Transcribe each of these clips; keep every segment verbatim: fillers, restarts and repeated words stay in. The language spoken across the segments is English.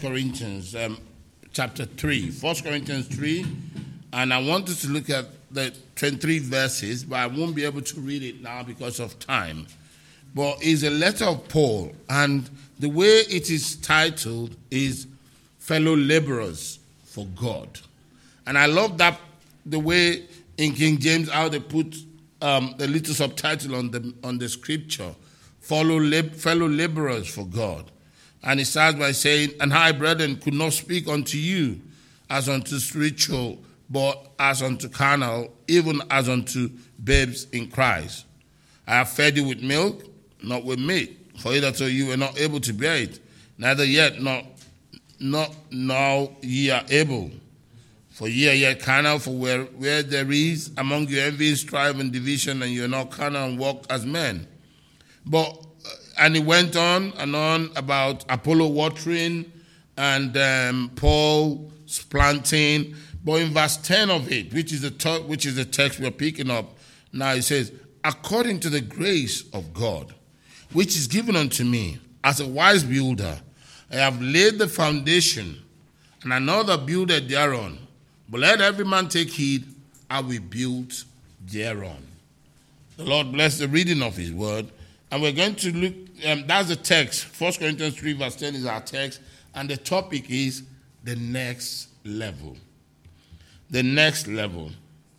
Corinthians um, chapter three, First Corinthians three, and I want us to look at the twenty-three verses, but I won't be able to read it now because of time. But it's a letter of Paul, and the way it is titled is Fellow Laborers for God. And I love that, the way in King James, how they put um, the little subtitle on the on the scripture, Follow lab, Fellow Laborers for God. And it starts by saying, and I, brethren, could not speak unto you as unto spiritual, but as unto carnal, even as unto babes in Christ. I have fed you with milk, not with meat, for hitherto you were not able to bear it, neither yet not, not now ye are able. For ye are yet carnal, for where, where there is among you envy, strife, and division, and you are not carnal and walk as men. But And he went on and on about Apollo watering and um, Paul planting. But in verse ten of it, which is the to- which is the text we're picking up now, it says, according to the grace of God, which is given unto me as a wise builder, I have laid the foundation, and another builded thereon. But let every man take heed how we build thereon. The Lord bless the reading of his word. And we're going to look, um, that's the text. First Corinthians three verse ten is our text. And the topic is the next level. The next level.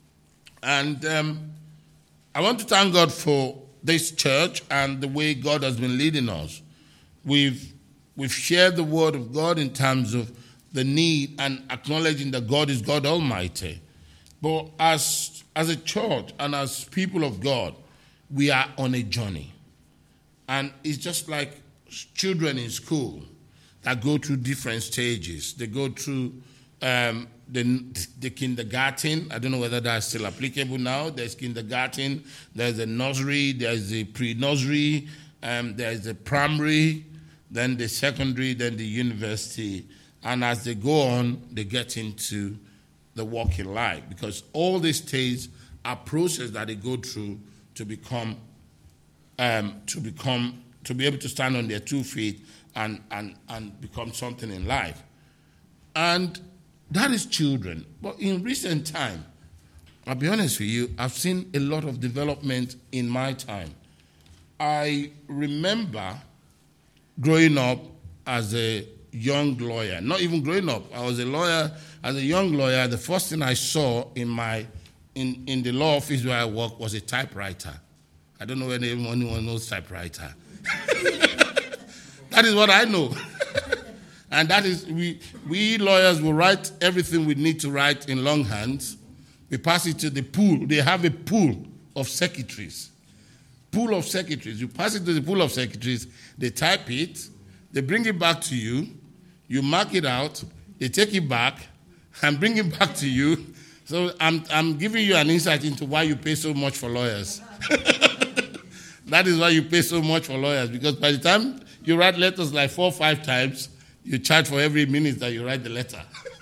And um, I want to thank God for this church and the way God has been leading us. We've, we've shared the word of God in terms of the need and acknowledging that God is God Almighty. But as, as a church and as people of God, we are on a journey. And it's just like children in school that go through different stages. They go through um, the, the kindergarten. I don't know whether that's still applicable now. There's kindergarten, there's the nursery, there's the pre-nursery, um, there's the primary, then the secondary, then the university. And as they go on, they get into the working life. Because all these stages are processes that they go through to become Um, to become, to be able to stand on their two feet and, and, and become something in life. And that is children. But in recent time, I'll be honest with you, I've seen a lot of development in my time. I remember growing up as a young lawyer, not even growing up, I was a lawyer, as a young lawyer, the first thing I saw in my, in, in the law office where I worked was a typewriter. I don't know whether anyone knows typewriter. That is what I know. And that is, we, we lawyers will write everything we need to write in longhand. We pass it to the pool. They have a pool of secretaries. Pool of secretaries. You pass it to the pool of secretaries. They type it. They bring it back to you. You mark it out. They take it back and bring it back to you. So I'm, I'm giving you an insight into why you pay so much for lawyers. That is why you pay so much for lawyers, because by the time you write letters like four or five times, you charge for every minute that you write the letter.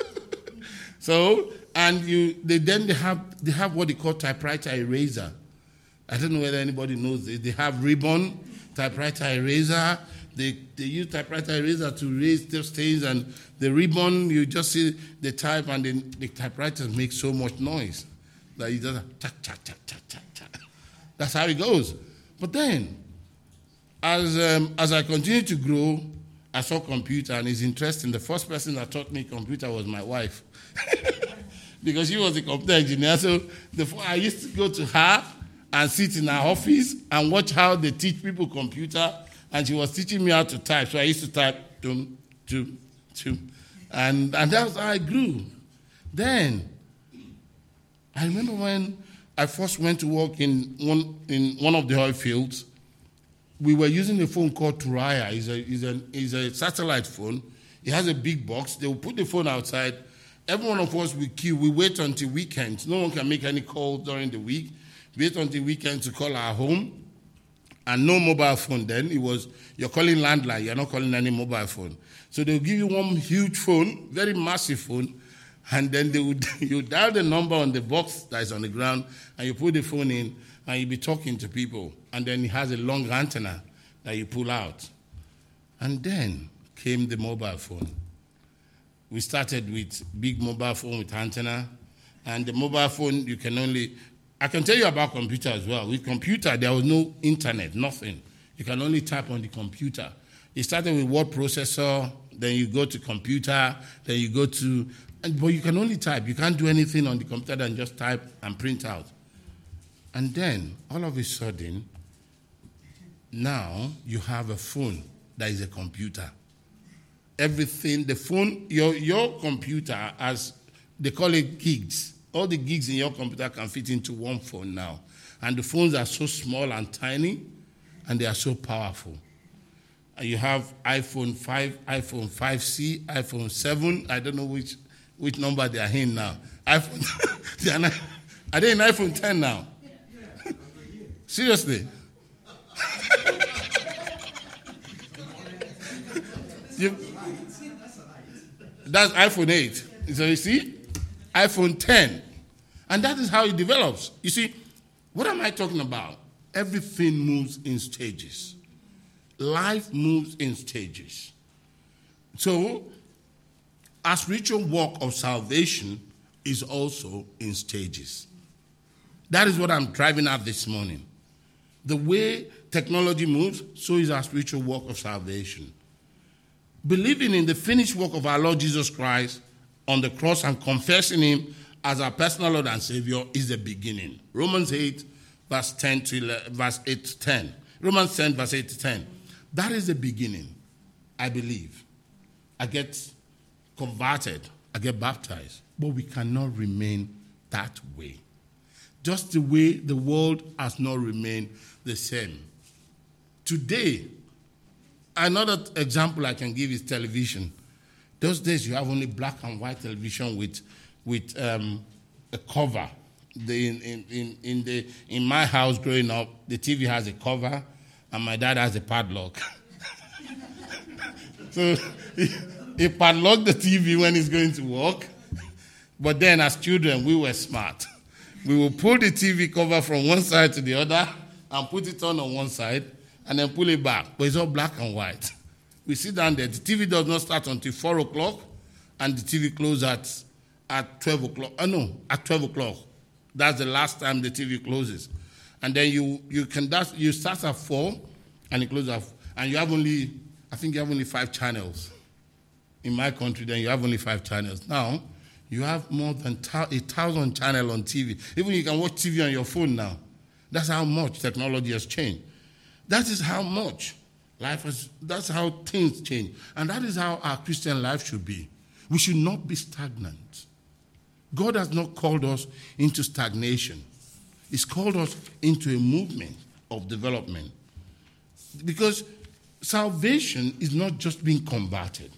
So, and you, they then they have they have what they call typewriter eraser. I don't know whether anybody knows this. They have ribbon, typewriter eraser. They they use typewriter eraser to erase the stains, and the ribbon, you just see the type, and then the typewriters make so much noise that you just cha cha cha cha cha cha. That's how it goes. But then, as um, as I continued to grow, I saw computer, and it's interesting. The first person that taught me computer was my wife, because she was a computer engineer. So the, I used to go to her and sit in her office and watch how they teach people computer, and she was teaching me how to type. So I used to type, tum, tum, tum, and and that's how I grew. Then I remember when I first went to work in one in one of the oil fields. We were using a phone called Turaya. It's a, it's, a, it's a satellite phone. It has a big box. They will put the phone outside. Every one of us will queue. We wait until weekends. No one can make any calls during the week. Wait until weekends to call our home. And no mobile phone then. It was, you're calling landline. You're not calling any mobile phone. So they'll give you one huge phone, very massive phone, and then they would you dial the number on the box that is on the ground, and you put the phone in, and you'll be talking to people. And then it has a long antenna that you pull out. And then came the mobile phone. we started with big mobile phone with antenna. And the mobile phone, you can only... I can tell you about computer as well. With computer, there was no internet, nothing. You can only type on the computer. It started with word processor, then you go to computer, then you go to... But you can only type. You can't do anything on the computer than just type and print out. And then, all of a sudden, now you have a phone that is a computer. Everything, the phone, your, your computer, as they call it gigs, all the gigs in your computer can fit into one phone now. And the phones are so small and tiny, and they are so powerful. And you have iPhone five, iPhone five C, iPhone seven, I don't know which... which number they are in now. iPhone, they are, not, are they in iPhone ten now? Seriously? you, that's iPhone eight. So you see? iPhone ten. And that is how it develops. You see, what am I talking about? Everything moves in stages. Life moves in stages. So, our spiritual walk of salvation is also in stages. That is what I'm driving at this morning. The way technology moves, so is our spiritual walk of salvation. Believing in the finished work of our Lord Jesus Christ on the cross and confessing him as our personal Lord and Savior is the beginning. Romans eight, verse ten to eleven, verse eight to ten. Romans ten, verse eight to ten. That is the beginning, I believe. I get converted, I get baptized, but we cannot remain that way. Just the way the world has not remained the same. Today, another example I can give is television. Those days you have only black and white television with with um, a cover. The, in, in, in, the, in my house growing up, the T V has a cover and my dad has a padlock. So he padlocked the T V when he's going to work. But then as children, we were smart. We will pull the T V cover from one side to the other and put it on on one side and then pull it back. But it's all black and white. We sit down there. The T V does not start until four o'clock and the T V closes at, at twelve o'clock. Oh, no, at twelve o'clock. That's the last time the T V closes. And then you you can that's, you start at four and it closes at and you have only, I think you have only five channels. In my country, then you have only five channels. Now, you have more than a thousand channels on T V. Even you can watch T V on your phone now. That's how much technology has changed. That is how much life has, that's how things change. And that is how our Christian life should be. We should not be stagnant. God has not called us into stagnation. He's called us into a movement of development. Because salvation is not just being converted.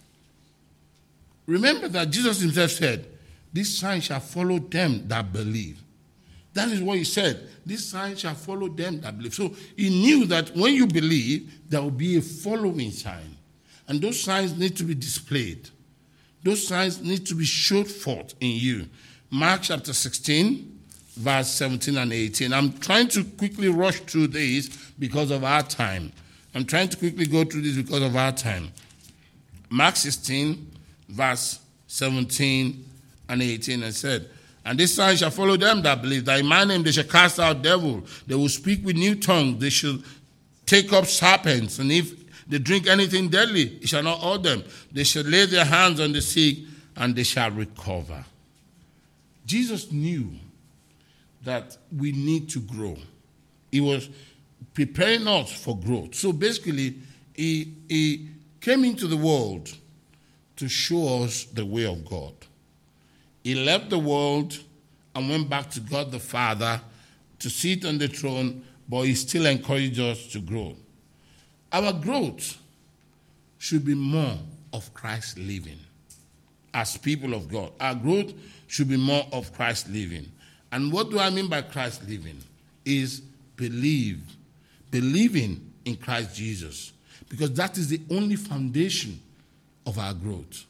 Remember that Jesus himself said, "This sign shall follow them that believe." That is what he said. This sign shall follow them that believe. So he knew that when you believe, there will be a following sign. And those signs need to be displayed. Those signs need to be showed forth in you. Mark chapter sixteen, verse seventeen and eighteen. I'm trying to quickly rush through these because of our time. I'm trying to quickly go through this because of our time. Mark sixteen, verse seventeen and eighteen, and said, "And this sign shall follow them that believe, that in my name they shall cast out devils. They will speak with new tongues. They shall take up serpents. And if they drink anything deadly, it shall not hurt them. They shall lay their hands on the sick, and they shall recover." Jesus knew that we need to grow. He was preparing us for growth. So basically, he, he came into the world to show us the way of God. He left the world and went back to God the Father to sit on the throne, but he still encouraged us to grow. Our growth should be more of Christ living. As people of God, our growth should be more of Christ living. And what do I mean by Christ living? Is believe. Believing in Christ Jesus. Because that is the only foundation of our growth.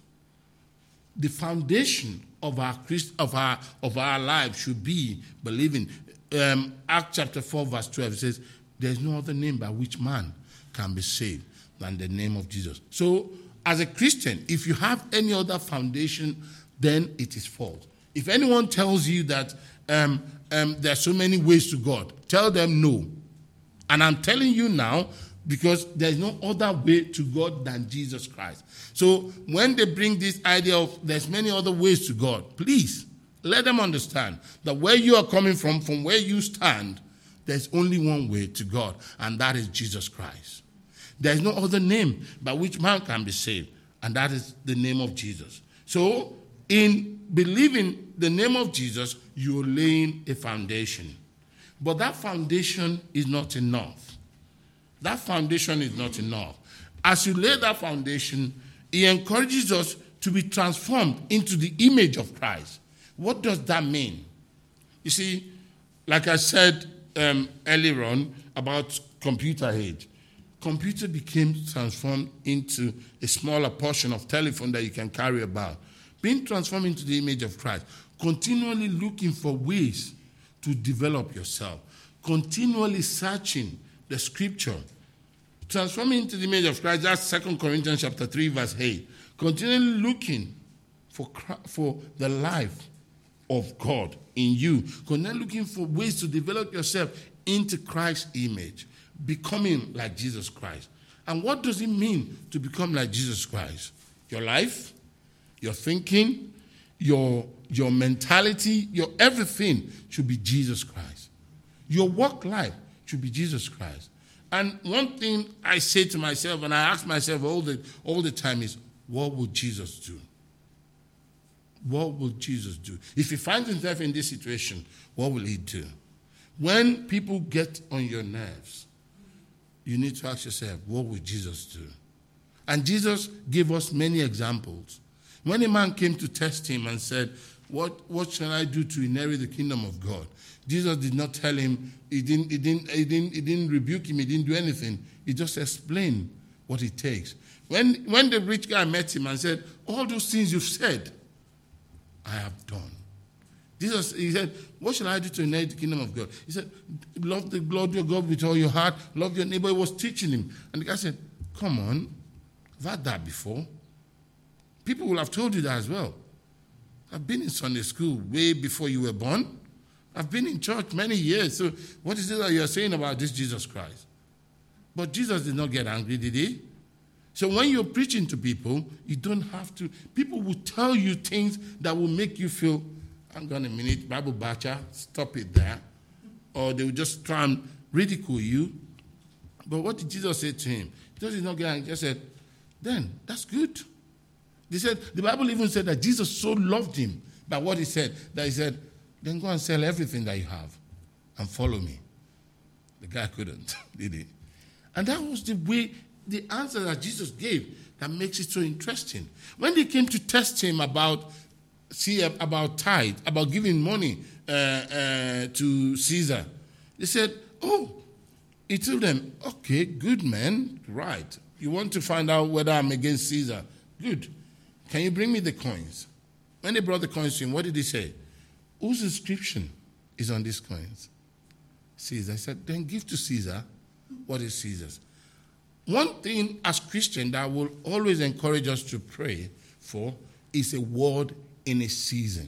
The foundation of our Christ, of our of our life should be believing. Um, Acts chapter four, verse twelve says, "There is no other name by which man can be saved than the name of Jesus." So as a Christian, if you have any other foundation, then it is false. If anyone tells you that um, um, there are so many ways to God, tell them no. And I'm telling you now, because there's no other way to God than Jesus Christ. So when they bring this idea of there's many other ways to God, please let them understand that where you are coming from, from where you stand, there's only one way to God, and that is Jesus Christ. There's no other name by which man can be saved, and that is the name of Jesus. So in believing the name of Jesus, you're laying a foundation. But that foundation is not enough. That foundation is not enough. As you lay that foundation, he encourages us to be transformed into the image of Christ. What does that mean? You see, like I said um, earlier on about computer age, computer became transformed into a smaller portion of telephone that you can carry about. Being transformed into the image of Christ, continually looking for ways to develop yourself, continually searching the scripture, transforming into the image of Christ. That's Second Corinthians chapter three, verse eight. Continually looking for, for the life of God in you. Continually looking for ways to develop yourself into Christ's image, becoming like Jesus Christ. And what does it mean to become like Jesus Christ? Your life, your thinking, your, your mentality, your everything should be Jesus Christ. Your work life should be Jesus Christ. And one thing I say to myself, and I ask myself all the, all the time is, what would Jesus do? What will Jesus do? If he finds himself in this situation, what will he do? When people get on your nerves, you need to ask yourself, what will Jesus do? And Jesus gave us many examples. When a man came to test him and said, what, what shall I do to inherit the kingdom of God? Jesus did not tell him, he didn't, he, didn't, he, didn't, he didn't rebuke him, he didn't do anything. He just explained what it takes. When, when the rich guy met him and said, all those things you've said, I have done. Jesus, he said, what shall I do to inherit the kingdom of God? He said, love the Lord your God with all your heart, love your neighbor. He was teaching him. And the guy said, come on, I've had that before. People will have told you that as well. I've been in Sunday school way before you were born. I've been in church many years. So what is it that you're saying about this Jesus Christ? But Jesus did not get angry, did he? So when you're preaching to people, you don't have to. People will tell you things that will make you feel, hang on a minute, Bible Bacha, stop it there. Or they will just try and ridicule you. But what did Jesus say to him? Jesus did not get angry. He just said, then, that's good. They said, the Bible even said that Jesus so loved him by what he said, that he said, then go and sell everything that you have and follow me. The guy couldn't, did he? And that was the way, the answer that Jesus gave that makes it so interesting. When they came to test him about, see, about tithe, about giving money uh, uh, to Caesar, they said, oh, he told them, okay, good man, right. You want to find out whether I'm against Caesar? Good. Can you bring me the coins? When they brought the coins to him, what did he say? Whose inscription is on these coins? Caesar. I said, then give to Caesar what is Caesar's. One thing as Christian that will always encourage us to pray for is a word in a season.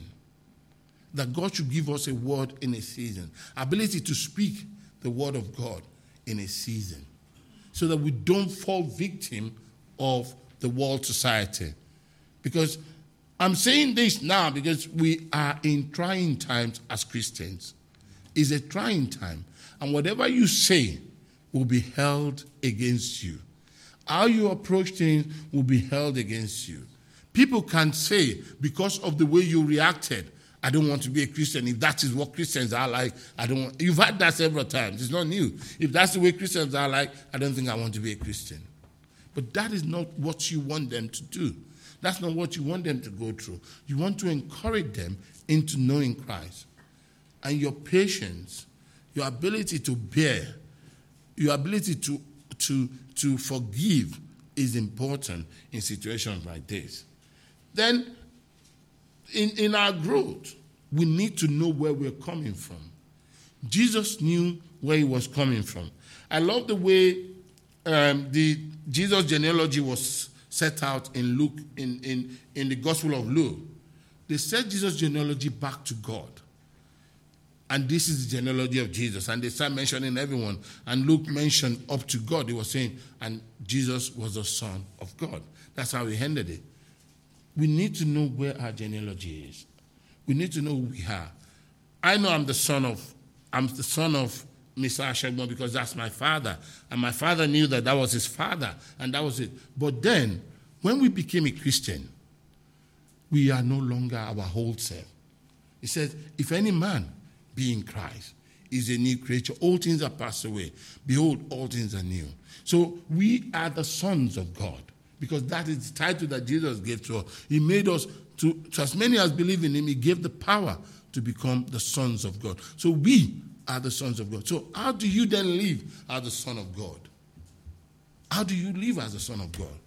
That God should give us a word in a season. Ability to speak the word of God in a season. So that we don't fall victim of the world society. Because I'm saying this now because we are in trying times as Christians. It's a trying time. And whatever you say will be held against you. How you approach things will be held against you. People can say, because of the way you reacted, I don't want to be a Christian. If that is what Christians are like, I don't want. You've had that several times. It's not new. If that's the way Christians are like, I don't think I want to be a Christian. But that is not what you want them to do. That's not what you want them to go through. You want to encourage them into knowing Christ. And your patience, your ability to bear, your ability to, to, to forgive is important in situations like this. Then, in, in our growth, we need to know where we're coming from. Jesus knew where he was coming from. I love the way um, the Jesus genealogy was set out in Luke, in, in, in the Gospel of Luke. They set Jesus' genealogy back to God. And this is the genealogy of Jesus. And they start mentioning everyone. And Luke mentioned up to God. He was saying, and Jesus was the Son of God. That's how he ended it. We need to know where our genealogy is. We need to know who we are. I know I'm the son of, I'm the son of Mister Ashegbo because that's my father. And my father knew that that was his father. And that was it. But then, when we became a Christian, we are no longer our whole self. He says, if any man be in Christ, is a new creature. All things are passed away. Behold, all things are new. So we are the sons of God, because that is the title that Jesus gave to us. He made us, to, to as many as believe in him, he gave the power to become the sons of God. So we are the sons of God. So how do you then live as the son of God? How do you live as the son of God?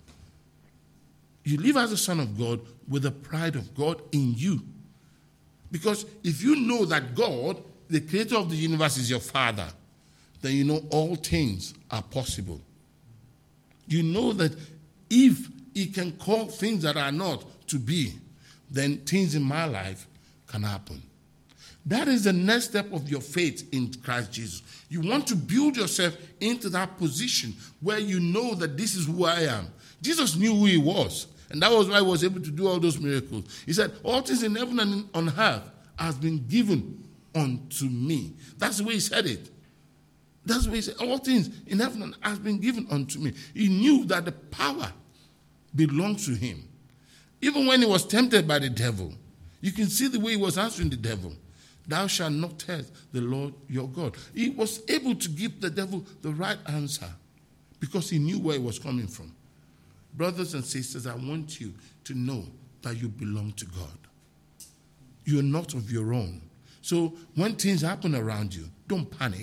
You live as a son of God with the pride of God in you. Because if you know that God, the creator of the universe, is your father, then you know all things are possible. You know that if he can call things that are not to be, then things in my life can happen. That is the next step of your faith in Christ Jesus. You want to build yourself into that position where you know that this is who I am. Jesus knew who he was. And that was why he was able to do all those miracles. He said, all things in heaven and on earth has been given unto me. That's the way he said it. That's the way he said, all things in heaven and earth has been given unto me. He knew that the power belongs to him. Even when he was tempted by the devil, you can see the way he was answering the devil. Thou shalt not test the Lord your God. He was able to give the devil the right answer because he knew where he was coming from. Brothers and sisters, I want you to know that you belong to God. You're not of your own. So when things happen around you, don't panic.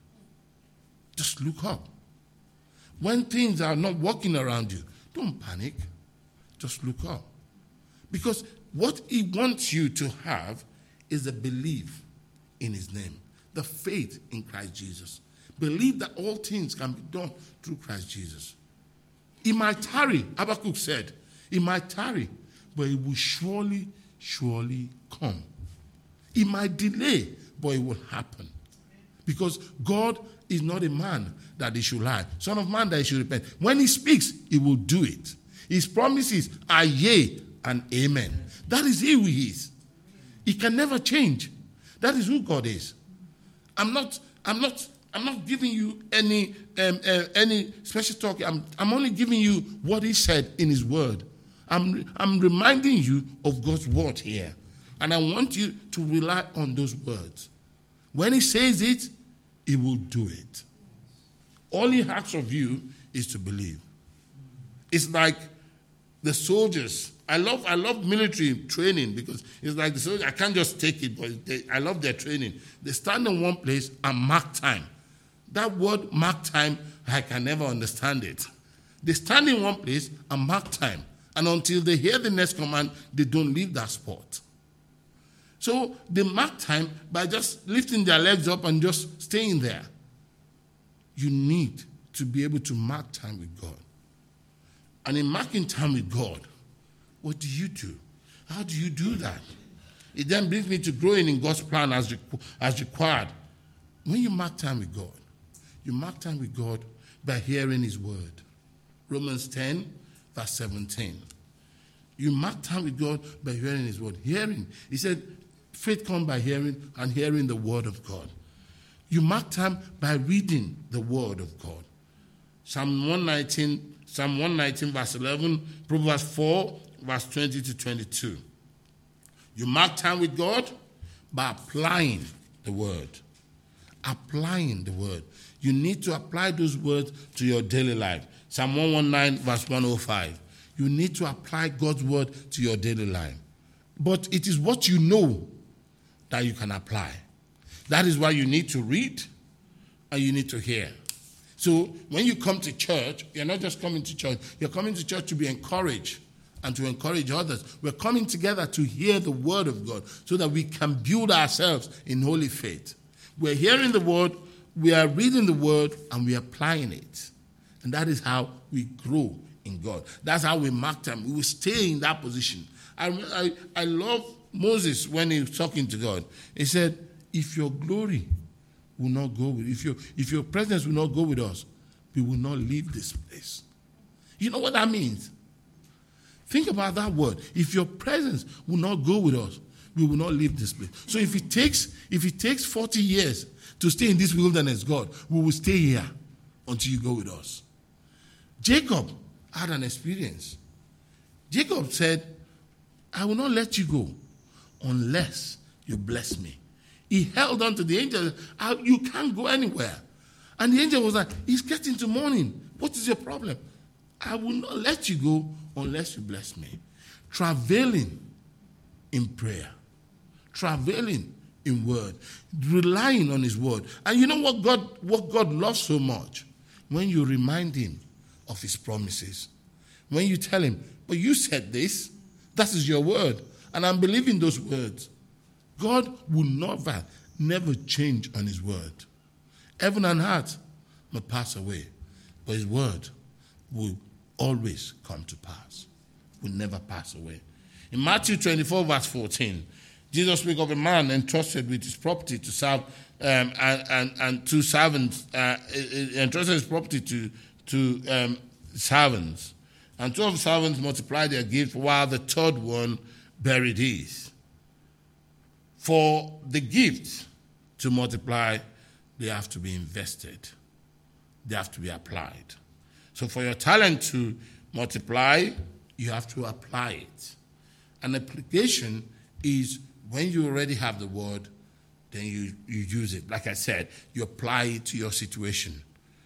Just look up. When things are not working around you, don't panic. Just look up. Because what he wants you to have is the belief in his name, the faith in Christ Jesus. Believe that all things can be done through Christ Jesus. It might tarry, Habakkuk said. It might tarry, but it will surely, surely come. It might delay, but it will happen. Because God is not a man that he should lie. Son of man that he should repent. When he speaks, he will do it. His promises are yea and amen. That is who he is. He can never change. That is who God is. I'm not, I'm not, I'm not giving you any um, uh, any special talk. I'm, I'm only giving you what he said in his word. I'm, I'm reminding you of God's word here. And I want you to rely on those words. When he says it, he will do it. All he asks of you is to believe. It's like the soldiers. I love I love military training because it's like the soldiers. I can't just take it, but they, I love their training. They stand in one place and mark time. That word mark time, I can never understand it. They stand in one place and mark time. And until they hear the next command, they don't leave that spot. So they mark time by just lifting their legs up and just staying there. You need to be able to mark time with God. And in marking time with God, what do you do? How do you do that? It then brings me to growing in God's plan as, as required. When you mark time with God, you mark time with God by hearing his word. Romans ten, verse seventeen. You mark time with God by hearing his word. Hearing. He said, faith comes by hearing, and hearing the word of God. You mark time by reading the word of God. Psalm one nineteen, Psalm one nineteen, verse eleven, Proverbs four, verse twenty to twenty-two. You mark time with God by applying the word. Applying the word. You need to apply those words to your daily life. Psalm one nineteen, verse one oh five. You need to apply God's word to your daily life. But it is what you know that you can apply. That is why you need to read and you need to hear. So when you come to church, you're not just coming to church. You're coming to church to be encouraged and to encourage others. We're coming together to hear the word of God so that we can build ourselves in holy faith. We're hearing the word, we are reading the word, and we are applying it. And that is how we grow in God. That's how we mark time. We will stay in that position. I, I, I love Moses when he was talking to God. He said, if your glory will not go with, if your, if your presence will not go with us, we will not leave this place. You know what that means? Think about that word. If your presence will not go with us, we will not leave this place. So if it takes, if it takes forty years to stay in this wilderness, God, we will stay here until you go with us. Jacob had an experience. Jacob said, I will not let you go unless you bless me. He held on to the angel. You can't go anywhere. And the angel was like, it's getting to morning. What is your problem? I will not let you go unless you bless me. Traveling in prayer. Traveling in word. Relying on his word. And you know what God, what God loves so much? When you remind him of his promises. When you tell him, but you said this. That is your word. And I'm believing those words. God will never, never change on his word. Heaven and earth may pass away, but his word will always come to pass. Will never pass away. In Matthew twenty-four, verse fourteen, Jesus speaks of a man entrusted with his property to serve, um, and, and, and two servants, uh, entrusted his property to, to um, servants. And two of the servants multiplied their gift, while the third one buried his. For the gift to multiply, they have to be invested. They have to be applied. So for your talent to multiply, you have to apply it. An application is when you already have the word, then you, you use it. Like I said, you apply it to your situation.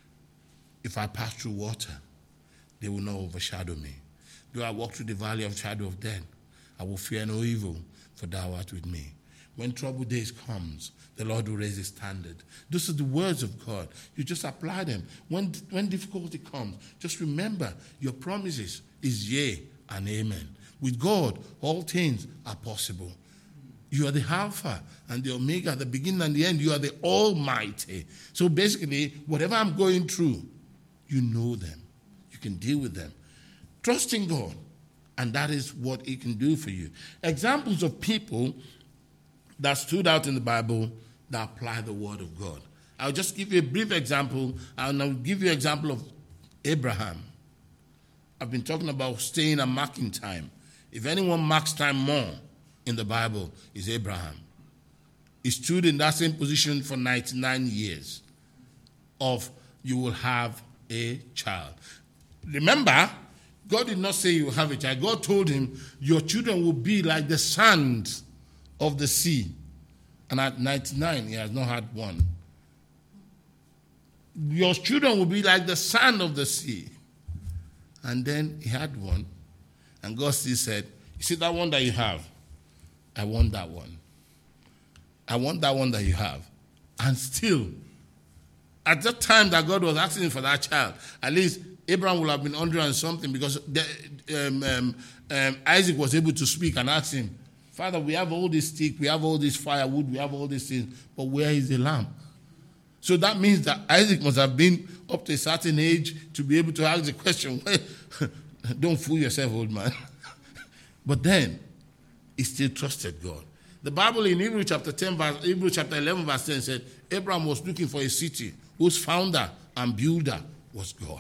If I pass through water, they will not overshadow me. Though I walk through the valley of shadow of death, I will fear no evil, for thou art with me. When trouble days comes, the Lord will raise his standard. Those are the words of God. You just apply them. When, when difficulty comes, just remember your promises is yea and amen. With God, all things are possible. You are the Alpha and the Omega, the beginning and the end. You are the Almighty. So basically, whatever I'm going through, you know them. You can deal with them. Trust in God, and that is what he can do for you. Examples of people that stood out in the Bible that apply the word of God. I'll just give you a brief example, and I'll give you an example of Abraham. I've been talking about staying and marking time. If anyone marks time more in the Bible, it's Abraham. He stood in that same position for ninety-nine years of you will have a child. Remember, God did not say you will have a child. God told him, your children will be like the sand of the sea. And at ninety-nine, he has not had one. Your children will be like the sand of the sea. And then he had one. And God still said, you see that one that you have? I want that one. I want that one that you have. And still, at that time that God was asking for that child, at least Abraham would have been one hundred and something, because the, um, um, um, Isaac was able to speak and ask him, Father, we have all this stick, we have all this firewood, we have all these things, but where is the lamb? So that means that Isaac must have been up to a certain age to be able to ask the question. Don't fool yourself, old man. But then, he still trusted God. The Bible in Hebrew chapter ten, verse, Hebrew chapter eleven, verse ten said, Abraham was looking for a city whose founder and builder was God.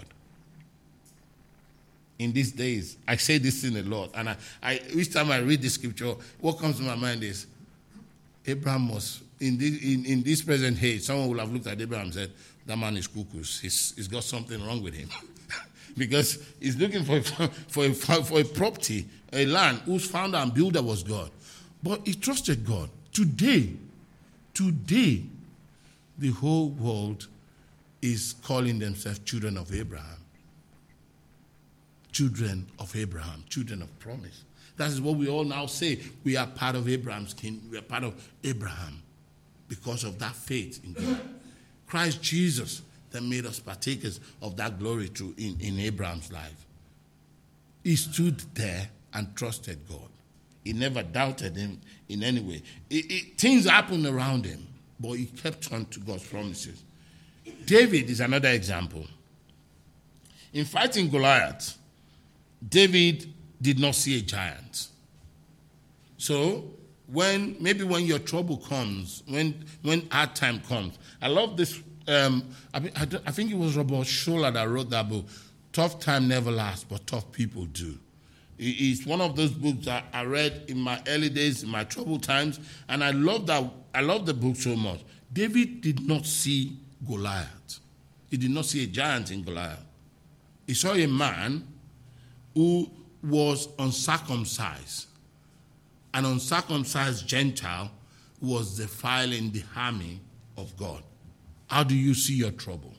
In these days, I say this thing a lot, and I, I, each time I read the scripture, what comes to my mind is, Abraham was, in this, in, in this present age, someone will have looked at Abraham and said, that man is cuckoo. He's, he's got something wrong with him. Because he's looking for, for, a, for a property, a land whose founder and builder was God. But he trusted God. Today, today, the whole world is calling themselves children of Abraham. Children of Abraham, children of promise. That is what we all now say. We are part of Abraham's kingdom. We are part of Abraham because of that faith in God. Christ Jesus that made us partakers of that glory through in, in Abraham's life. He stood there and trusted God. He never doubted him in any way. It, it, things happened around him, but he kept on to God's promises. David is another example. In fighting Goliath, David did not see a giant. So when maybe when your trouble comes, when when hard time comes, I love this. Um, I, I, I think it was Robert Schuller that wrote that book. Tough time never lasts, but tough people do. It's one of those books that I read in my early days, in my troubled times, and I love that. I love the book so much. David did not see Goliath. He did not see a giant in Goliath. He saw a man who was uncircumcised. An uncircumcised Gentile who was defiling the army of God. How do you see your trouble?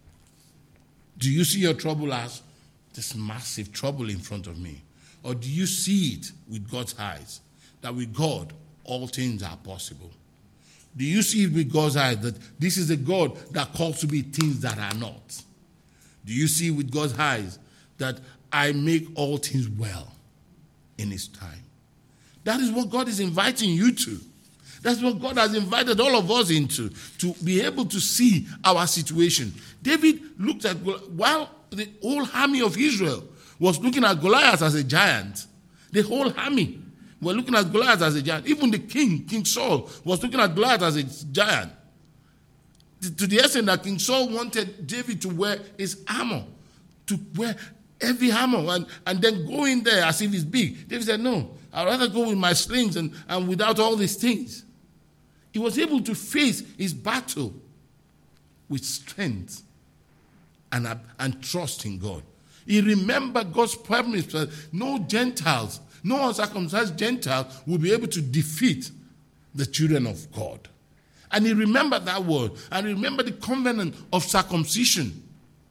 Do you see your trouble as this massive trouble in front of me? Or do you see it with God's eyes, that with God, all things are possible? Do you see it with God's eyes, that this is a God that calls to be things that are not? Do you see with God's eyes that I make all things well in His time? That is what God is inviting you to. That's what God has invited all of us into, to be able to see our situation. David looked at, while the whole army of Israel was looking at Goliath as a giant, the whole army were looking at Goliath as a giant. Even the king, King Saul, was looking at Goliath as a giant. To the extent that King Saul wanted David to wear his armor, to wear heavy armor, and, and then go in there as if he's big. David said, no, I'd rather go with my slings and, and without all these things. He was able to face his battle with strength and, and trust in God. He remembered God's promise that no Gentiles, no uncircumcised Gentiles will be able to defeat the children of God. And he remembered that word. And he remembered the covenant of circumcision.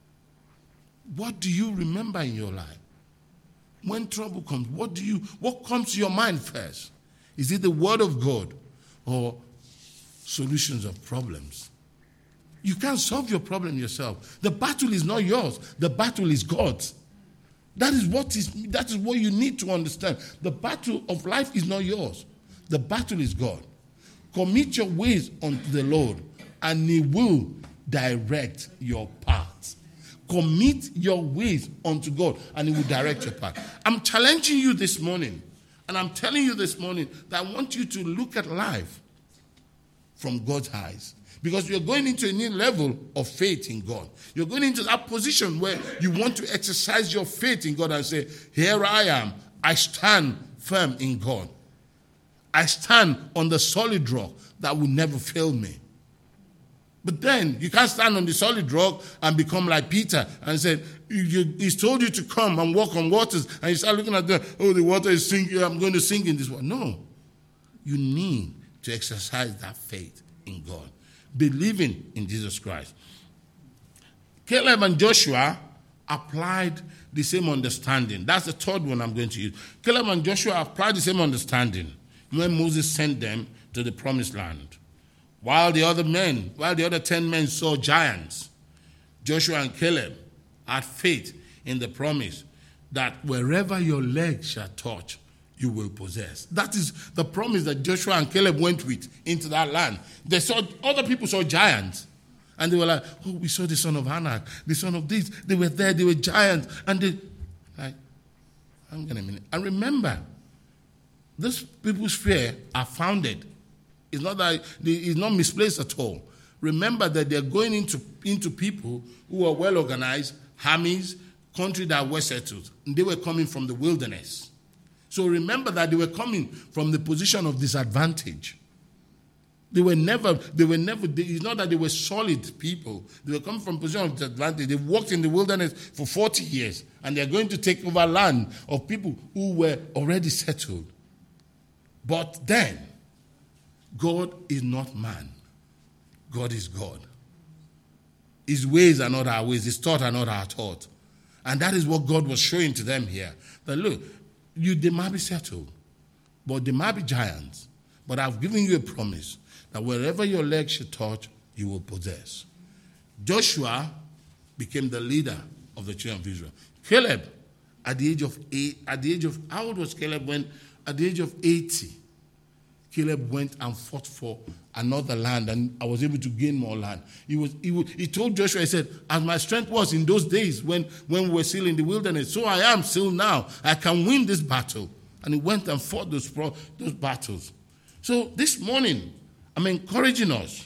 What do you remember in your life? When trouble comes, what do you, what comes to your mind first? Is it the word of God or solutions of problems? You can't solve your problem yourself. The battle is not yours. The battle is God's. That is what is that is what you need to understand. The battle of life is not yours. The battle is God. Commit your ways unto the Lord, and He will direct your paths. Commit your ways unto God, and He will direct your path. I'm challenging you this morning, and I'm telling you this morning that I want you to look at life from God's eyes. Because you're going into a new level of faith in God. You're going into that position where you want to exercise your faith in God and say, here I am. I stand firm in God. I stand on the solid rock that will never fail me. But then you can't stand on the solid rock and become like Peter and say, He's told you to come and walk on waters. And you start looking at the, oh, the water is sinking. I'm going to sink in this water. No. You need to exercise that faith in God. Believing in Jesus Christ. Caleb and Joshua applied the same understanding. That's the third one I'm going to use. Caleb and Joshua applied the same understanding when Moses sent them to the promised land. While the other men, while the other ten men saw giants, Joshua and Caleb had faith in the promise that wherever your leg shall touch, you will possess. That is the promise that Joshua and Caleb went with into that land. They saw, other people saw giants. And they were like, oh, we saw the son of Anak, the son of this. They were there, they were giants. And they, like, hang on a minute. And remember, these people's fear are founded. It's not that, it's not misplaced at all. Remember that they're going into, into people who are well organized, armies, country that were settled. And they were coming from the wilderness. So remember that they were coming from the position of disadvantage. They were never, they were never, it's not that they were solid people. They were coming from a position of disadvantage. They walked in the wilderness for forty years, and they're going to take over land of people who were already settled. But then, God is not man. God is God. His ways are not our ways. His thoughts are not our thoughts. And that is what God was showing to them here. That look, You, they might be settled, but they might be giants. But I've given you a promise that wherever your legs should touch, you will possess. Joshua became the leader of the children of Israel. Caleb, at the age of eight, at the age of how old was Caleb when? At the age of eighty, Caleb went and fought for another land, and I was able to gain more land. He was, he, was, he told Joshua, he said, as my strength was in those days when, when we were still in the wilderness, so I am still now. I can win this battle. And he went and fought those, those battles. So this morning, I'm encouraging us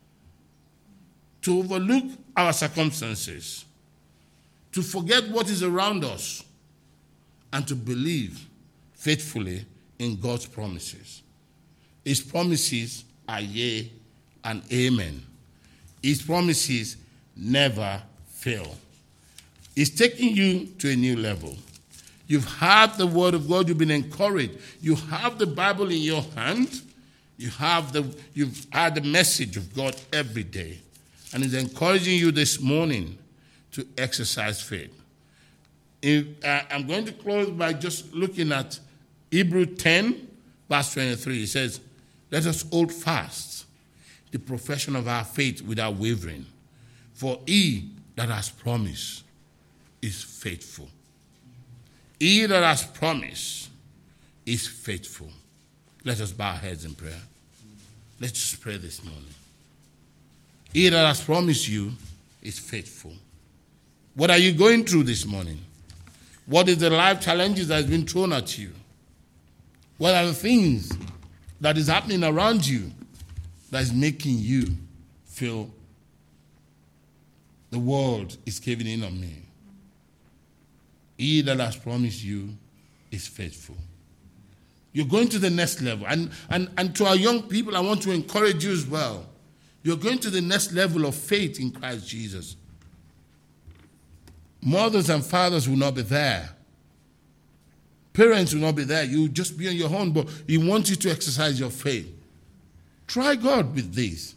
to overlook our circumstances, to forget what is around us, and to believe faithfully in God's promises. His promises are yea and amen. His promises never fail. He's taking you to a new level. You've heard the word of God. You've been encouraged. You have the Bible in your hand. You have the, you've heard the message of God every day. And he's encouraging you this morning to exercise faith. If, uh, I'm going to close by just looking at Hebrews ten, verse twenty-three. It says, let us hold fast the profession of our faith without wavering. For he that has promised is faithful. He that has promised is faithful. Let us bow our heads in prayer. Let's just pray this morning. He that has promised you is faithful. What are you going through this morning? What is the life challenges that has been thrown at you? What are the things that is happening around you that is making you feel the world is caving in on me? He that has promised you is faithful. You're going to the next level. And, and, and to our young people, I want to encourage you as well. You're going to the next level of faith in Christ Jesus. Mothers and fathers will not be there. Parents will not be there. You'll just be on your own, but he wants you to exercise your faith. Try God with this.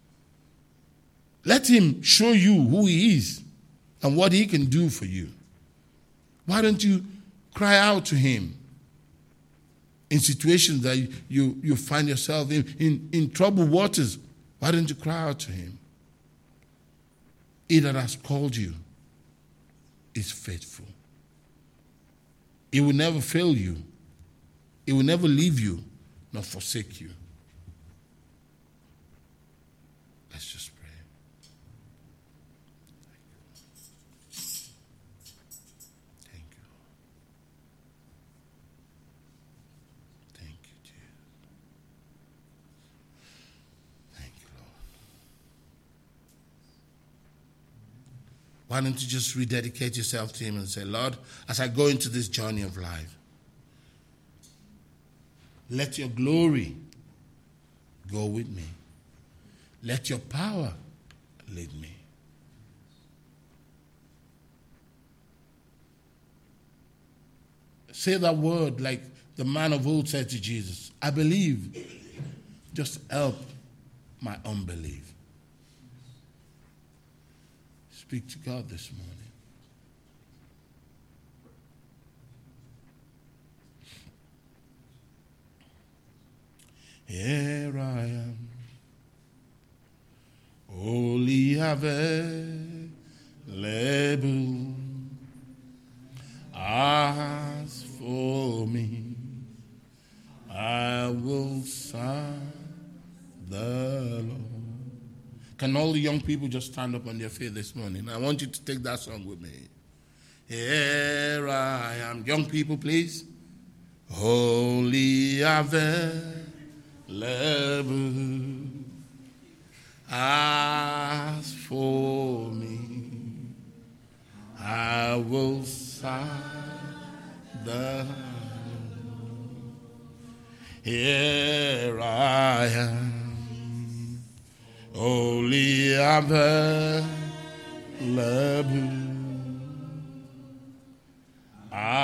Let him show you who he is and what he can do for you. Why don't you cry out to him in situations that you, you, you find yourself in, in, in troubled waters? Why don't you cry out to him? He that has called you is faithful. He will never fail you. He will never leave you nor forsake you. Let's just pray. Thank you. Thank you, Jesus. Thank you, Lord. Why don't you just rededicate yourself to him and say, Lord, as I go into this journey of life, let your glory go with me. Let your power lead me. Say that word like the man of old said to Jesus, I believe, just help my unbelief. Speak to God this morning. Here I am, wholly available. As for me, I will serve the Lord. Can all the young people just stand up on their feet this morning? I want you to take that song with me. Here I am. Young people, please. Wholly available. As for me, I will serve the Lord. Here I am, wholly available.